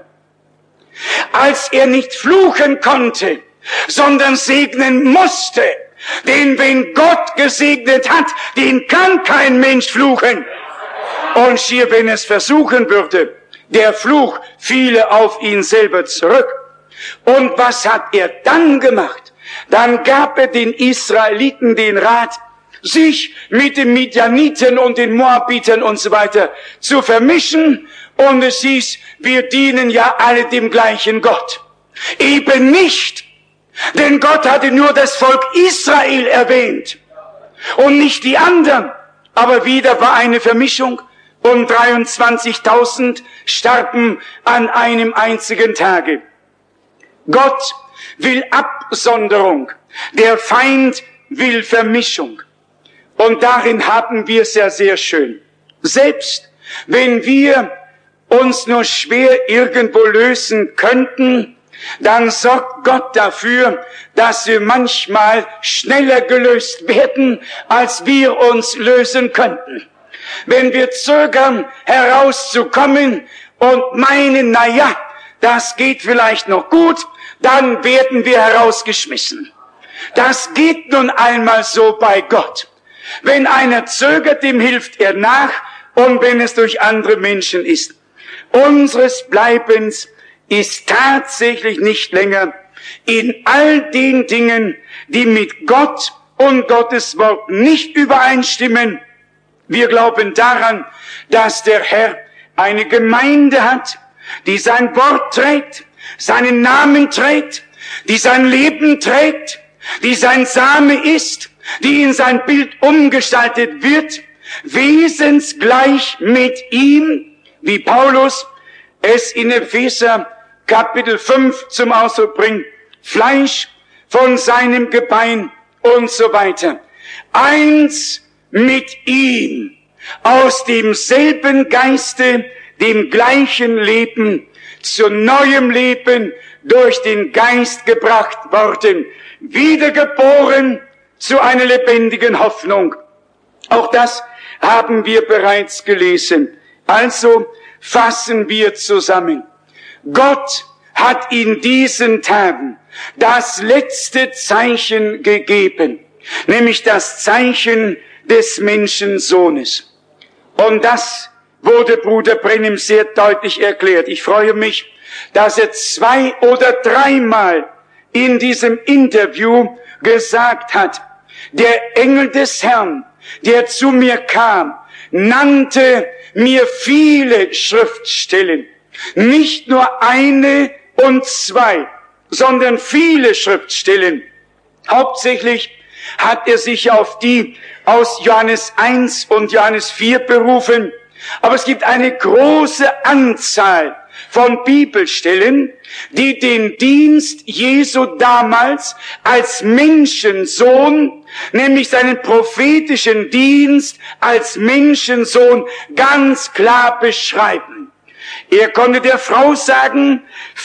Als er nicht fluchen konnte, sondern segnen musste, denn wenn Gott gesegnet hat, den kann kein Mensch fluchen. Und schier, wenn es versuchen würde, der Fluch fiele auf ihn selber zurück. Und was hat er dann gemacht? Dann gab er den Israeliten den Rat, sich mit den Midianiten und den Moabitern und so weiter zu vermischen. Und es hieß, wir dienen ja alle dem gleichen Gott. Eben nicht, denn Gott hatte nur das Volk Israel erwähnt und nicht die anderen. Aber wieder war eine Vermischung und 23.000 starben an einem einzigen Tage. Gott will Absonderung, der Feind will Vermischung. Und darin haben wir es ja sehr schön. Selbst wenn wir uns nur schwer irgendwo lösen könnten, dann sorgt Gott dafür, dass wir manchmal schneller gelöst werden, als wir uns lösen könnten. Wenn wir zögern, herauszukommen und meinen, na ja, das geht vielleicht noch gut, dann werden wir herausgeschmissen. Das geht nun einmal so bei Gott. Wenn einer zögert, dem hilft er nach, und wenn es durch andere Menschen ist. Unseres Bleibens ist tatsächlich nicht länger in all den Dingen, die mit Gott und Gottes Wort nicht übereinstimmen. Wir glauben daran, dass der Herr eine Gemeinde hat, die sein Wort trägt, seinen Namen trägt, die sein Leben trägt, die sein Same ist, die in sein Bild umgestaltet wird, wesensgleich mit ihm, wie Paulus es in Epheser Kapitel 5 zum Ausdruck bringt, Fleisch von seinem Gebein und so weiter. Eins mit ihm, aus demselben Geiste, dem gleichen Leben, zu neuem Leben durch den Geist gebracht worden, wiedergeboren zu einer lebendigen Hoffnung. Auch das haben wir bereits gelesen. Also fassen wir zusammen. Gott hat in diesen Tagen das letzte Zeichen gegeben, nämlich das Zeichen des Menschensohnes. Und das wurde Bruder Branham sehr deutlich erklärt. Ich freue mich, dass er 2 oder 3 Mal in diesem Interview gesagt hat, der Engel des Herrn, der zu mir kam, nannte mir viele Schriftstellen. Nicht nur 1 und 2, sondern viele Schriftstellen. Hauptsächlich hat er sich auf die aus Johannes 1 und Johannes 4 berufen. Aber es gibt eine große Anzahl von Bibelstellen, die den Dienst Jesu damals als Menschensohn, nämlich seinen prophetischen Dienst als Menschensohn, ganz klar beschreiben. Er konnte der Frau sagen,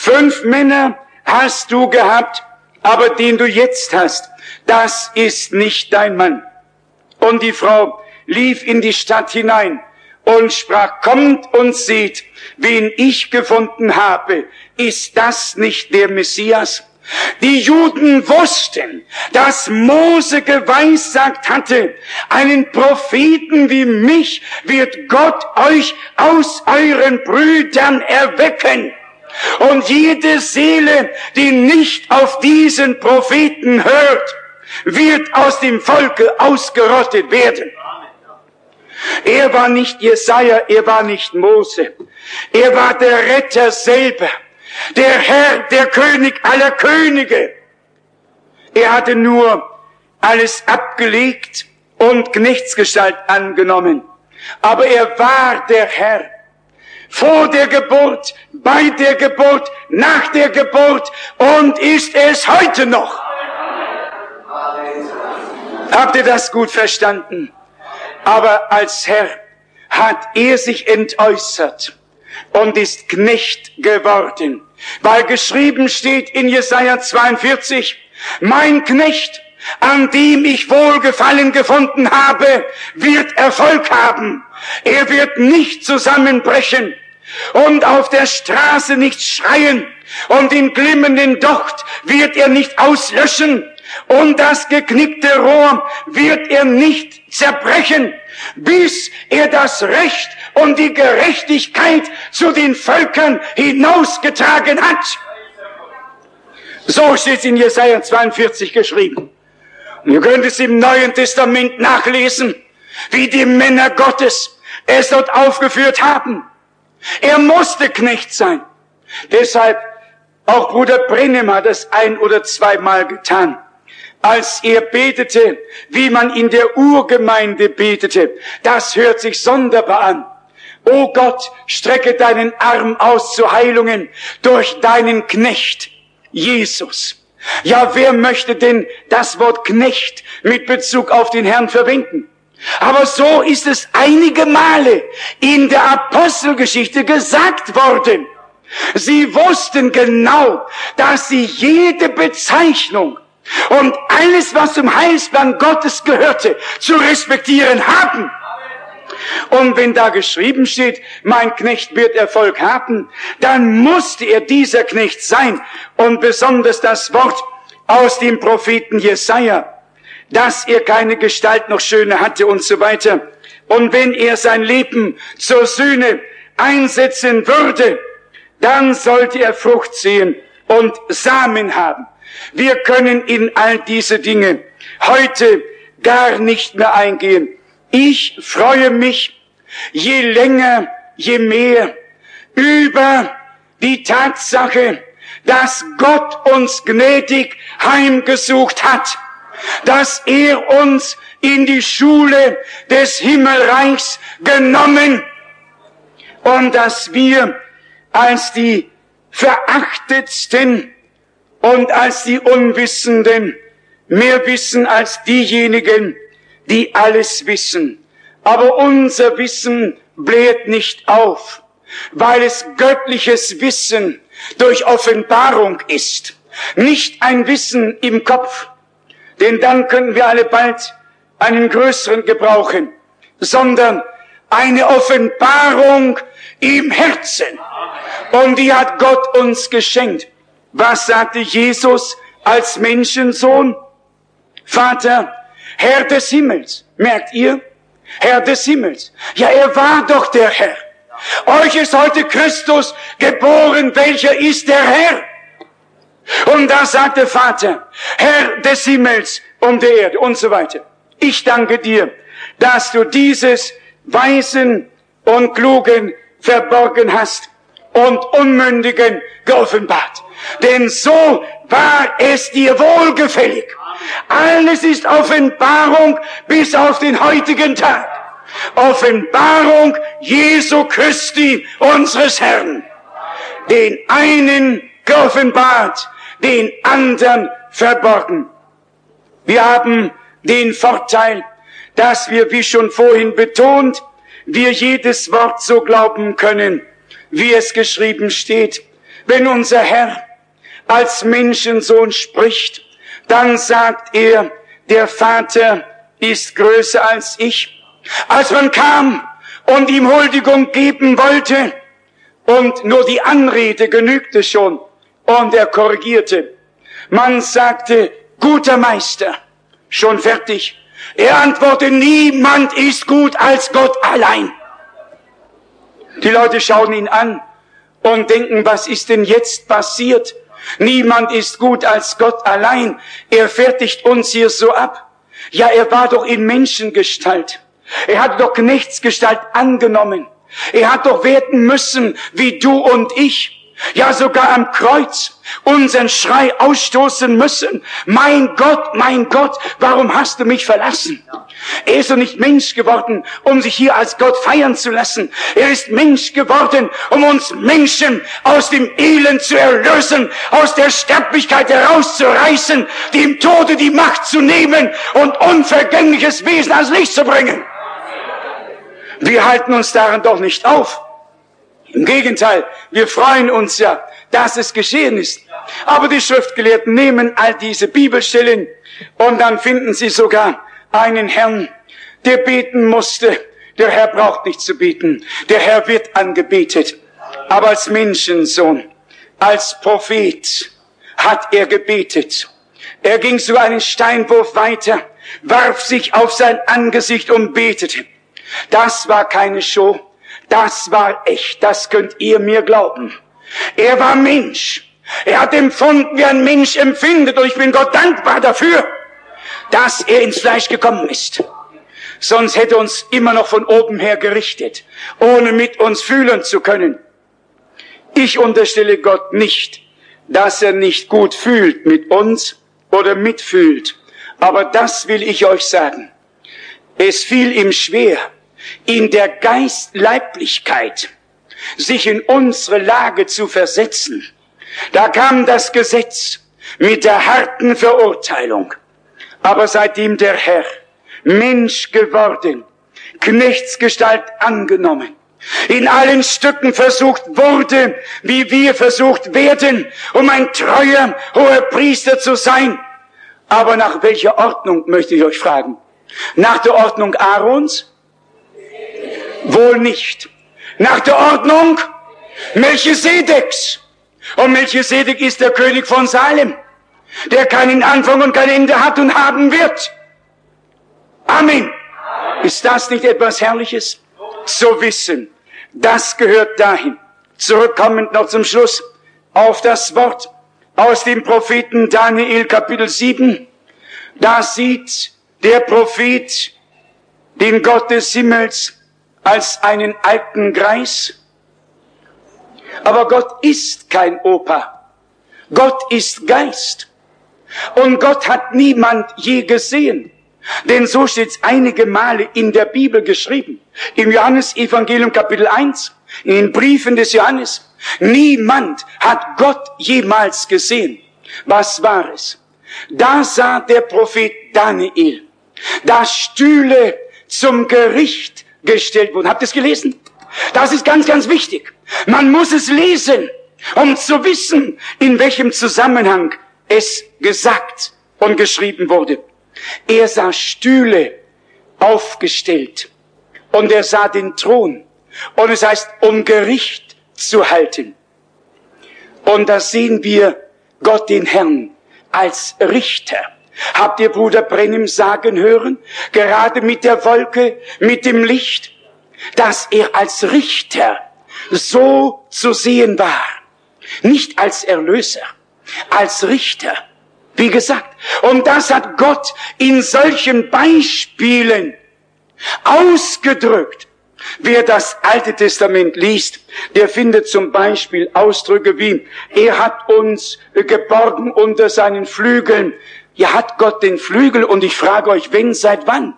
5 Männer hast du gehabt, aber den du jetzt hast, das ist nicht dein Mann. Und die Frau lief in die Stadt hinein und sprach, kommt und seht, wen ich gefunden habe. Ist das nicht der Messias? Die Juden wussten, dass Mose geweissagt hatte, einen Propheten wie mich wird Gott euch aus euren Brüdern erwecken. Und jede Seele, die nicht auf diesen Propheten hört, wird aus dem Volke ausgerottet werden. Er war nicht Jesaja, er war nicht Mose. Er war der Retter selber, der Herr, der König aller Könige. Er hatte nur alles abgelegt und Knechtsgestalt angenommen. Aber er war der Herr. Vor der Geburt, bei der Geburt, nach der Geburt und ist es heute noch. Habt ihr das gut verstanden? Aber als Herr hat er sich entäußert und ist Knecht geworden. Weil geschrieben steht in Jesaja 42, mein Knecht, an dem ich Wohlgefallen gefunden habe, wird Erfolg haben. Er wird nicht zusammenbrechen und auf der Straße nicht schreien und den glimmenden Docht wird er nicht auslöschen. Und das geknickte Rohr wird er nicht zerbrechen, bis er das Recht und die Gerechtigkeit zu den Völkern hinausgetragen hat. So steht es in Jesaja 42 geschrieben. Und ihr könnt es im Neuen Testament nachlesen, wie die Männer Gottes es dort aufgeführt haben. Er musste Knecht sein. Deshalb, auch Bruder Branham hat es 1 oder 2 Mal getan. Als er betete, wie man in der Urgemeinde betete, das hört sich sonderbar an. O Gott, strecke deinen Arm aus zu Heilungen durch deinen Knecht, Jesus. Ja, wer möchte denn das Wort Knecht mit Bezug auf den Herrn verwenden? Aber so ist es einige Male in der Apostelgeschichte gesagt worden. Sie wussten genau, dass sie jede Bezeichnung und alles, was zum Heilsplan Gottes gehörte, zu respektieren haben. Und wenn da geschrieben steht, mein Knecht wird Erfolg haben, dann musste er dieser Knecht sein. Und besonders das Wort aus dem Propheten Jesaja, dass er keine Gestalt noch schöne hatte und so weiter. Und wenn er sein Leben zur Sühne einsetzen würde, dann sollte er Frucht sehen und Samen haben. Wir können in all diese Dinge heute gar nicht mehr eingehen. Ich freue mich je länger, je mehr über die Tatsache, dass Gott uns gnädig heimgesucht hat, dass er uns in die Schule des Himmelreichs genommen und dass wir als die Verachtetsten und als die Unwissenden mehr wissen als diejenigen, die alles wissen. Aber unser Wissen bläht nicht auf, weil es göttliches Wissen durch Offenbarung ist. Nicht ein Wissen im Kopf, denn dann können wir alle bald einen größeren gebrauchen, sondern eine Offenbarung im Herzen. Und die hat Gott uns geschenkt. Was sagte Jesus als Menschensohn? Vater, Herr des Himmels. Merkt ihr? Herr des Himmels. Ja, er war doch der Herr. Euch ist heute Christus geboren, welcher ist der Herr? Und da sagte Vater, Herr des Himmels und der Erde und so weiter. Ich danke dir, dass du dieses Weisen und Klugen verborgen hast und Unmündigen geoffenbart. Denn so war es dir wohlgefällig. Alles ist Offenbarung bis auf den heutigen Tag. Offenbarung Jesu Christi, unseres Herrn. Den einen geoffenbart, den anderen verborgen. Wir haben den Vorteil, dass wir, wie schon vorhin betont, wir jedes Wort so glauben können, wie es geschrieben steht. Wenn unser Herr als Menschensohn spricht, dann sagt er, der Vater ist größer als ich. Als man kam und ihm Huldigung geben wollte und nur die Anrede genügte schon und er korrigierte. Man sagte, guter Meister, schon fertig. Er antwortete, niemand ist gut als Gott allein. Die Leute schauen ihn an und denken, was ist denn jetzt passiert? Niemand ist gut als Gott allein. Er fertigt uns hier so ab. Ja, er war doch in Menschengestalt. Er hat doch Knechtsgestalt angenommen. Er hat doch werden müssen, wie du und ich. Ja, sogar am Kreuz unseren Schrei ausstoßen müssen. Mein Gott, warum hast du mich verlassen? Er ist doch nicht Mensch geworden, um sich hier als Gott feiern zu lassen. Er ist Mensch geworden, um uns Menschen aus dem Elend zu erlösen, aus der Sterblichkeit herauszureißen, dem Tode die Macht zu nehmen und unvergängliches Wesen ans Licht zu bringen. Wir halten uns daran doch nicht auf. Im Gegenteil, wir freuen uns ja, dass es geschehen ist. Aber die Schriftgelehrten nehmen all diese Bibelstellen und dann finden sie sogar einen Herrn, der beten musste. Der Herr braucht nicht zu beten. Der Herr wird angebetet. Aber als Menschensohn, als Prophet hat er gebetet. Er ging so einen Steinwurf weiter, warf sich auf sein Angesicht und betete. Das war keine Show. Das war echt, das könnt ihr mir glauben. Er war Mensch. Er hat empfunden, wie ein Mensch empfindet. Und ich bin Gott dankbar dafür, dass er ins Fleisch gekommen ist. Sonst hätte er uns immer noch von oben her gerichtet, ohne mit uns fühlen zu können. Ich unterstelle Gott nicht, dass er nicht gut fühlt mit uns oder mitfühlt. Aber das will ich euch sagen. Es fiel ihm schwer, in der Geistleiblichkeit sich in unsere Lage zu versetzen. Da kam das Gesetz mit der harten Verurteilung. Aber seitdem der Herr Mensch geworden, Knechtsgestalt angenommen, in allen Stücken versucht wurde, wie wir versucht werden, um ein treuer, hoher Priester zu sein. Aber nach welcher Ordnung, möchte ich euch fragen? Nach der Ordnung Aarons? Wohl nicht. Nach der Ordnung Melchisedeks. Und Melchisedek ist der König von Salem, der keinen Anfang und kein Ende hat und haben wird. Amen. Ist das nicht etwas Herrliches? Zu wissen, das gehört dahin. Zurückkommend noch zum Schluss auf das Wort aus dem Propheten Daniel Kapitel 7. Da sieht der Prophet den Gott des Himmels als einen alten Greis. Aber Gott ist kein Opa. Gott ist Geist. Und Gott hat niemand je gesehen. Denn so steht es einige Male in der Bibel geschrieben. Im Johannesevangelium Kapitel 1, in den Briefen des Johannes. Niemand hat Gott jemals gesehen. Was war es? Da sah der Prophet Daniel, dass Stühle zum Gericht gestellt wurden. Habt ihr es gelesen? Das ist ganz, ganz wichtig. Man muss es lesen, um zu wissen, in welchem Zusammenhang es gesagt und geschrieben wurde. Er sah Stühle aufgestellt und er sah den Thron. Und es heißt, um Gericht zu halten. Und da sehen wir Gott den Herrn als Richter. Habt ihr Bruder Brennim sagen hören, gerade mit der Wolke, mit dem Licht, dass er als Richter so zu sehen war. Nicht als Erlöser, als Richter. Wie gesagt, und das hat Gott in solchen Beispielen ausgedrückt. Wer das Alte Testament liest, der findet zum Beispiel Ausdrücke wie, er hat uns geborgen unter seinen Flügeln. Ja, hat Gott den Flügel? Und ich frage euch, wenn, seit wann?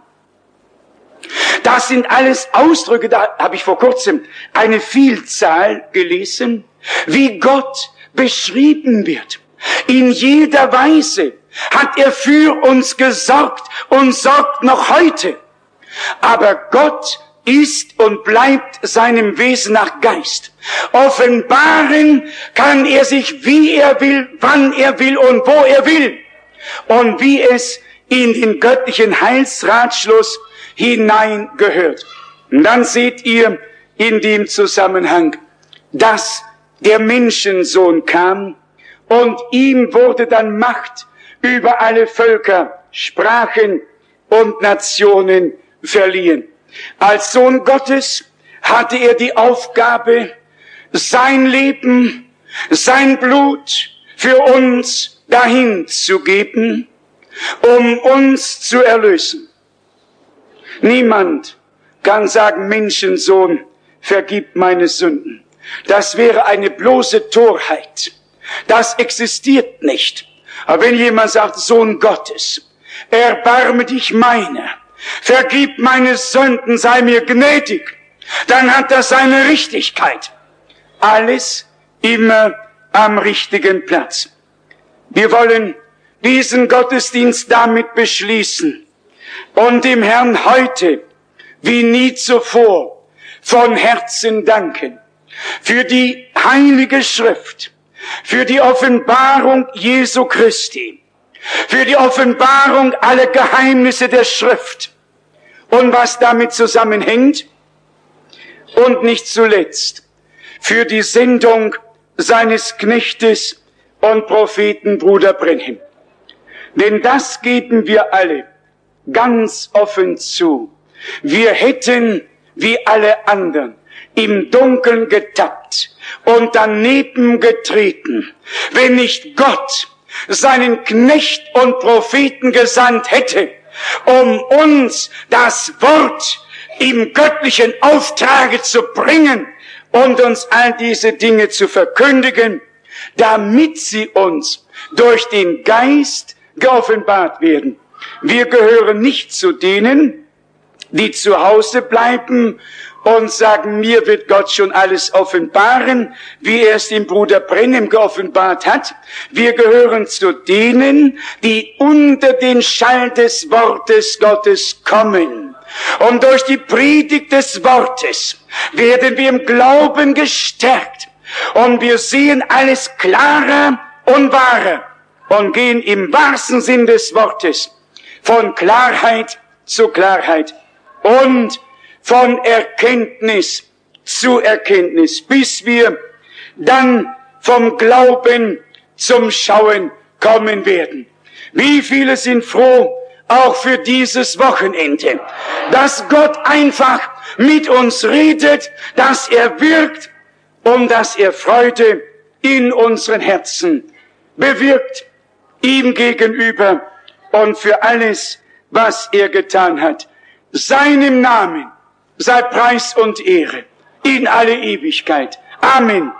Das sind alles Ausdrücke, da habe ich vor kurzem eine Vielzahl gelesen, wie Gott beschrieben wird. In jeder Weise hat er für uns gesorgt und sorgt noch heute. Aber Gott ist und bleibt seinem Wesen nach Geist. Offenbaren kann er sich, wie er will, wann er will und wo er will. Und wie es in den göttlichen Heilsratschluss hineingehört. Und dann seht ihr in dem Zusammenhang, dass der Menschensohn kam und ihm wurde dann Macht über alle Völker, Sprachen und Nationen verliehen. Als Sohn Gottes hatte er die Aufgabe, sein Leben, sein Blut für uns dahin zu geben, um uns zu erlösen. Niemand kann sagen, Menschensohn, vergib meine Sünden. Das wäre eine bloße Torheit. Das existiert nicht. Aber wenn jemand sagt, Sohn Gottes, erbarme dich meiner, vergib meine Sünden, sei mir gnädig, dann hat das seine Richtigkeit. Alles immer am richtigen Platz. Wir wollen diesen Gottesdienst damit beschließen und dem Herrn heute wie nie zuvor von Herzen danken für die Heilige Schrift, für die Offenbarung Jesu Christi, für die Offenbarung aller Geheimnisse der Schrift und was damit zusammenhängt und nicht zuletzt für die Sendung seines Knechtes und Propheten Bruder Brennim. Denn das geben wir alle ganz offen zu. Wir hätten, wie alle anderen, im Dunkeln getappt und daneben getreten, wenn nicht Gott seinen Knecht und Propheten gesandt hätte, um uns das Wort im göttlichen Auftrage zu bringen und uns all diese Dinge zu verkündigen, damit sie uns durch den Geist geoffenbart werden. Wir gehören nicht zu denen, die zu Hause bleiben und sagen, mir wird Gott schon alles offenbaren, wie er es dem Bruder Brennim geoffenbart hat. Wir gehören zu denen, die unter den Schall des Wortes Gottes kommen. Und durch die Predigt des Wortes werden wir im Glauben gestärkt. Und wir sehen alles klarer und wahrer und gehen im wahrsten Sinn des Wortes von Klarheit zu Klarheit und von Erkenntnis zu Erkenntnis, bis wir dann vom Glauben zum Schauen kommen werden. Wie viele sind froh, auch für dieses Wochenende, dass Gott einfach mit uns redet, dass er wirkt und dass er Freude in unseren Herzen bewirkt, ihm gegenüber und für alles, was er getan hat. Seinem Namen sei Preis und Ehre in alle Ewigkeit. Amen.